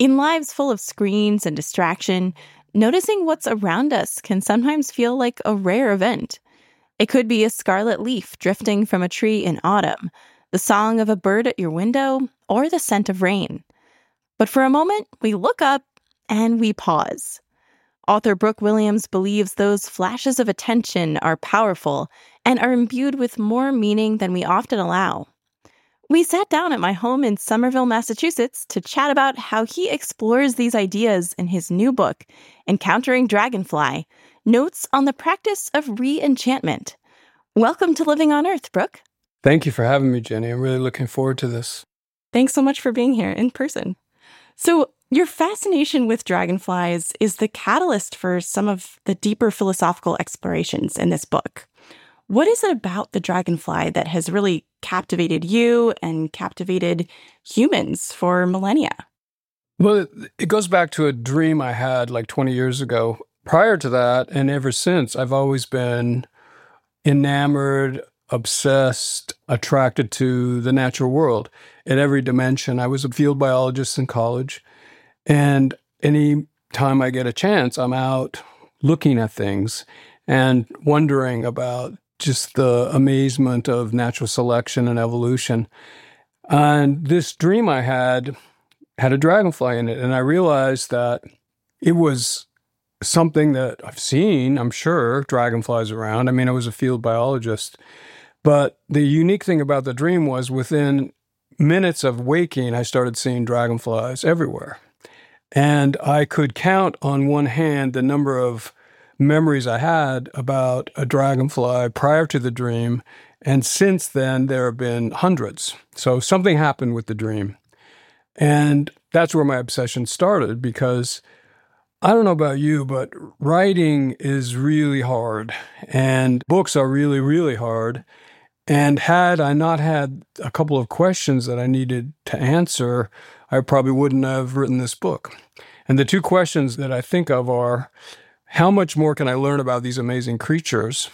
In lives full of screens and distraction, noticing what's around us can sometimes feel like a rare event. It could be a scarlet leaf drifting from a tree in autumn, the song of a bird at your window, or the scent of rain. But for a moment, we look up and we pause. Author Brooke Williams believes those flashes of attention are powerful and are imbued with more meaning than we often allow. We sat down at my home in Somerville, Massachusetts, to chat about how he explores these ideas in his new book, Encountering Dragonfly: Notes on the Practice of Re-Enchantment. Welcome to Living on Earth, Brooke. Thank you for having me, Jenny. I'm really looking forward to this. Thanks so much for being here in person. So, your fascination with dragonflies is the catalyst for some of the deeper philosophical explorations in this book. What is it about the dragonfly that has really captivated you and captivated humans for millennia? Well, it goes back to a dream I had like 20 years ago. Prior to that, and ever since, I've always been enamored, obsessed, attracted to the natural world at every dimension. I was a field biologist in college, and any time I get a chance, I'm out looking at things and wondering about just the amazement of natural selection and evolution. And this dream I had a dragonfly in it, and I realized that it was something that I've seen, I'm sure, dragonflies around. I mean, I was a field biologist. But the unique thing about the dream was within minutes of waking, I started seeing dragonflies everywhere. And I could count on one hand the number of memories I had about a dragonfly prior to the dream. And since then, there have been hundreds. So something happened with the dream. And that's where my obsession started, because I don't know about you, but writing is really hard and books are really, really hard. And had I not had a couple of questions that I needed to answer, I probably wouldn't have written this book. And the two questions that I think of are, how much more can I learn about these amazing creatures?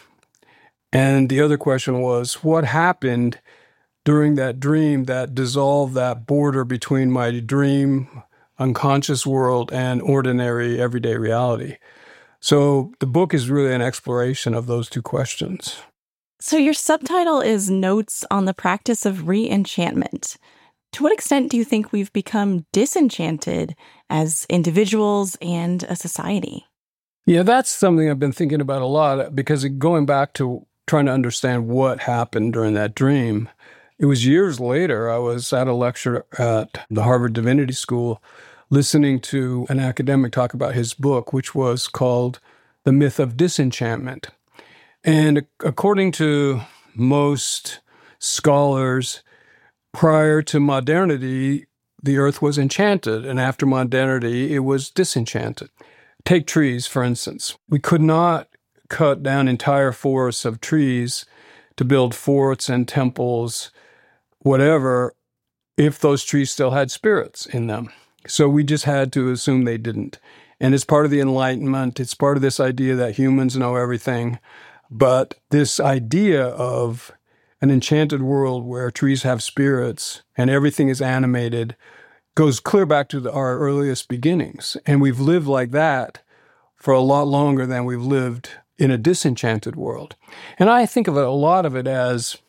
And the other question was, what happened during that dream that dissolved that border between my dream, unconscious world and ordinary, everyday reality? So the book is really an exploration of those two questions. So your subtitle is Notes on the Practice of Re-Enchantment. To what extent do you think we've become disenchanted as individuals and a society? Yeah, that's something I've been thinking about a lot, because going back to trying to understand what happened during that dream, it was years later. I was at a lecture at the Harvard Divinity School listening to an academic talk about his book, which was called The Myth of Disenchantment. And according to most scholars, prior to modernity, the earth was enchanted, and after modernity, it was disenchanted. Take trees, for instance. We could not cut down entire forests of trees to build forts and temples, whatever, if those trees still had spirits in them. So we just had to assume they didn't. And it's part of the Enlightenment. It's part of this idea that humans know everything. But this idea of an enchanted world where trees have spirits and everything is animated goes clear back to our earliest beginnings. And we've lived like that for a lot longer than we've lived in a disenchanted world. And I think of a lot of it as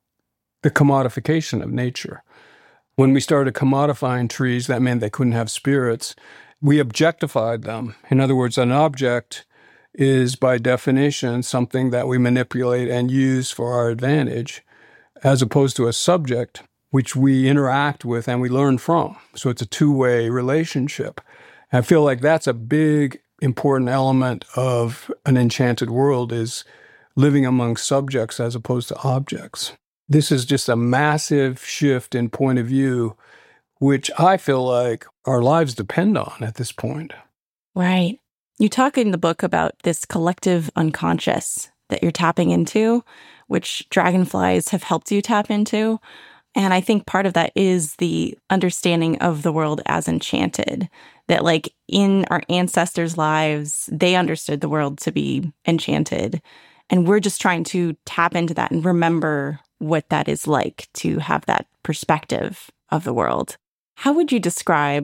the commodification of nature. When we started commodifying trees, that meant they couldn't have spirits. We objectified them. In other words, an object is by definition something that we manipulate and use for our advantage, as opposed to a subject which we interact with and we learn from. So it's a two-way relationship. I feel like that's a big, important element of an enchanted world, is living among subjects as opposed to objects. This is just a massive shift in point of view, which I feel like our lives depend on at this point. Right. You talk in the book about this collective unconscious that you're tapping into, which dragonflies have helped you tap into. And I think part of that is the understanding of the world as enchanted, that like in our ancestors' lives, they understood the world to be enchanted. And we're just trying to tap into that and remember what that is like to have that perspective of the world. How would you describe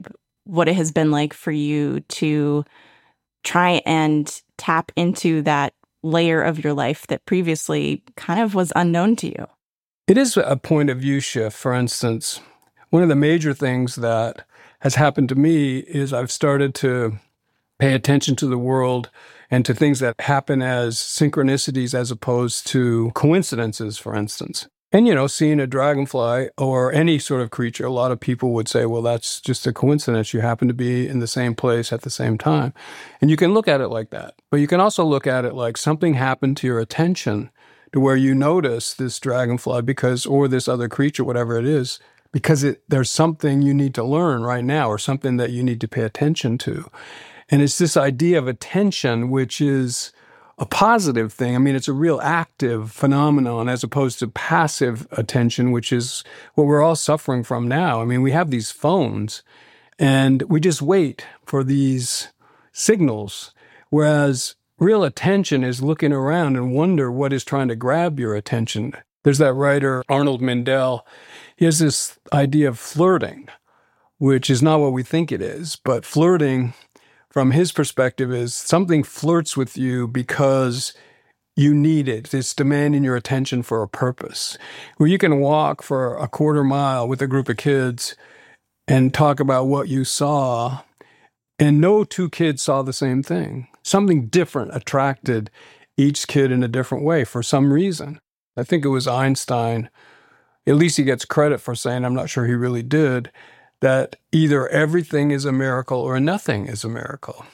what it has been like for you to try and tap into that layer of your life that previously kind of was unknown to you. It is a point of view shift. For instance, one of the major things that has happened to me is I've started to pay attention to the world and to things that happen as synchronicities as opposed to coincidences, for instance. And, seeing a dragonfly or any sort of creature, a lot of people would say, well, that's just a coincidence. You happen to be in the same place at the same time. And you can look at it like that. But you can also look at it like something happened to your attention to where you notice this dragonfly or this other creature, whatever it is, because there's something you need to learn right now or something that you need to pay attention to. And it's this idea of attention, which is a positive thing. I mean, it's a real active phenomenon as opposed to passive attention, which is what we're all suffering from now. I mean, we have these phones and we just wait for these signals, whereas real attention is looking around and wonder what is trying to grab your attention. There's that writer, Arnold Mindell. He has this idea of flirting, which is not what we think it is, but flirting from his perspective is something flirts with you because you need it. It's demanding your attention for a purpose. Where you can walk for a quarter mile with a group of kids and talk about what you saw, and no two kids saw the same thing. Something different attracted each kid in a different way for some reason. I think it was Einstein, at least he gets credit for saying, I'm not sure he really did, that either everything is a miracle or nothing is a miracle.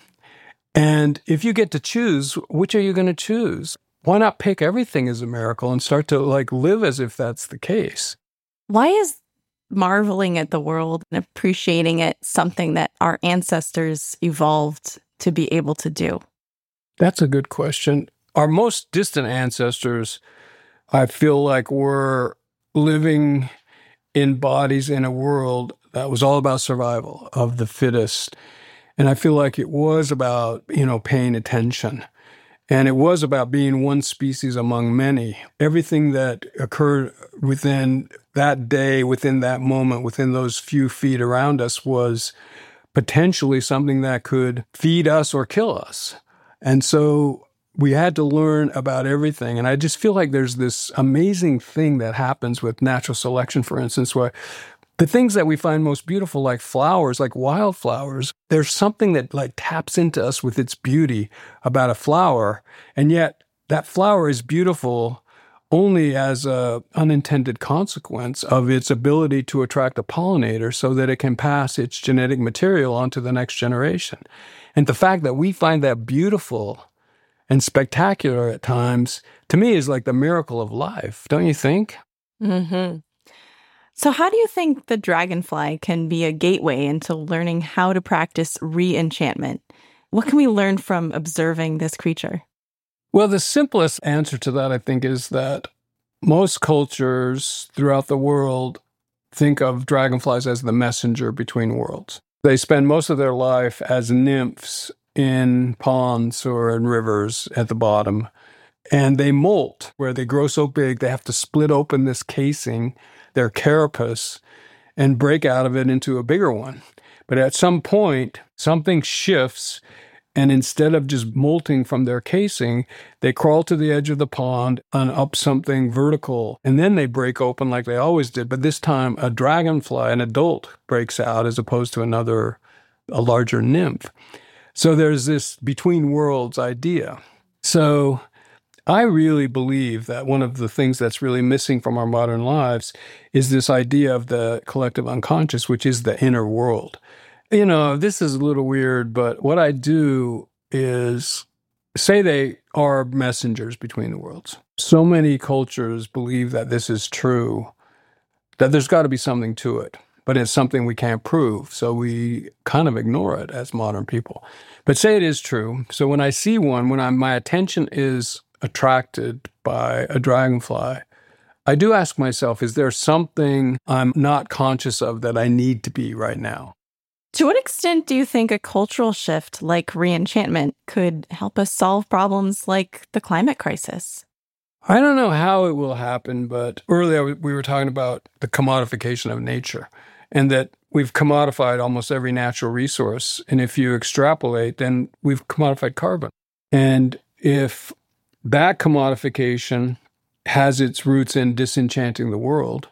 And if you get to choose, which are you going to choose? Why not pick everything as a miracle and start to live as if that's the case? Why is marveling at the world and appreciating it something that our ancestors evolved to be able to do? That's a good question. Our most distant ancestors, I feel like, were living in bodies in a world that was all about survival of the fittest. And I feel like it was about, paying attention. And it was about being one species among many. Everything that occurred within that day, within that moment, within those few feet around us was potentially something that could feed us or kill us. And so we had to learn about everything. And I just feel like there's this amazing thing that happens with natural selection, for instance, where the things that we find most beautiful, like flowers, like wildflowers, there's something that taps into us with its beauty about a flower. And yet that flower is beautiful only as an unintended consequence of its ability to attract a pollinator so that it can pass its genetic material on to the next generation. And the fact that we find that beautiful and spectacular at times, to me, is like the miracle of life, don't you think? Mm-hmm. So how do you think the dragonfly can be a gateway into learning how to practice re-enchantment? What can we learn from observing this creature? Well, the simplest answer to that, I think, is that most cultures throughout the world think of dragonflies as the messenger between worlds. They spend most of their life as nymphs in ponds or in rivers at the bottom. And they molt, where they grow so big, they have to split open this casing, their carapace, and break out of it into a bigger one. But at some point, something shifts, and instead of just molting from their casing, they crawl to the edge of the pond and up something vertical, and then they break open like they always did. But this time, a dragonfly, an adult, breaks out as opposed to a larger nymph. So there's this between worlds idea. So I really believe that one of the things that's really missing from our modern lives is this idea of the collective unconscious, which is the inner world. This is a little weird, but what I do is say they are messengers between the worlds. So many cultures believe that this is true, that there's got to be something to it, but it's something we can't prove. So we kind of ignore it as modern people. But say it is true. So when I see one, my attention is attracted by a dragonfly, I do ask myself, is there something I'm not conscious of that I need to be right now? To what extent do you think a cultural shift like re-enchantment could help us solve problems like the climate crisis? I don't know how it will happen, but earlier we were talking about the commodification of nature. and that we've commodified almost every natural resource. And if you extrapolate, then we've commodified carbon. And if that commodification has its roots in disenchanting the world,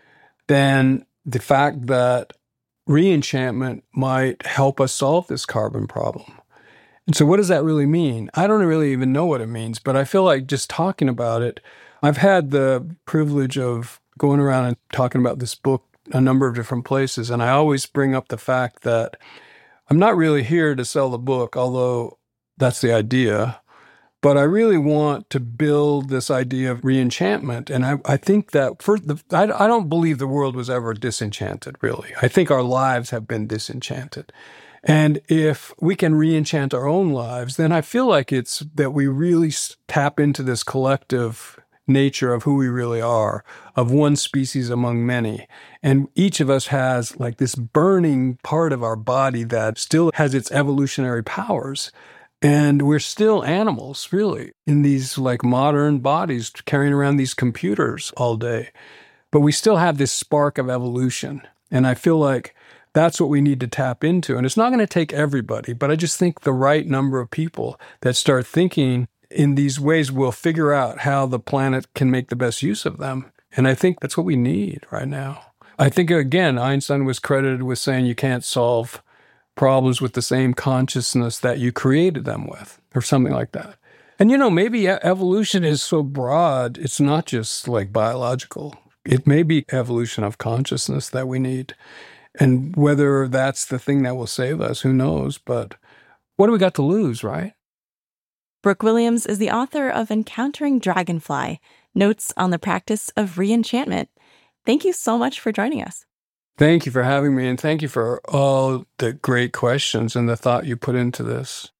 then the fact that re-enchantment might help us solve this carbon problem. And so what does that really mean? I don't really even know what it means, but I feel like just talking about it, I've had the privilege of going around and talking about this book a number of different places, and I always bring up the fact that I'm not really here to sell the book, although that's the idea, but I really want to build this idea of re-enchantment. And I think that I don't believe the world was ever disenchanted, really. I think our lives have been disenchanted. And if we can re-enchant our own lives, then I feel like it's that we really tap into this collective nature of who we really are, of one species among many. And each of us has like this burning part of our body that still has its evolutionary powers. And we're still animals, really, in these like modern bodies carrying around these computers all day. But we still have this spark of evolution. And I feel like that's what we need to tap into. And it's not going to take everybody, but I just think the right number of people that start thinking in these ways will figure out how the planet can make the best use of them. And I think that's what we need right now. I think, again, Einstein was credited with saying you can't solve problems with the same consciousness that you created them with, or something like that. And, maybe evolution is so broad, it's not just like biological. It may be evolution of consciousness that we need. And whether that's the thing that will save us, who knows? But what do we got to lose, right? Brooke Williams is the author of Encountering Dragonfly, Notes on the Practice of Re-enchantment. Thank you so much for joining us. Thank you for having me, and thank you for all the great questions and the thought you put into this.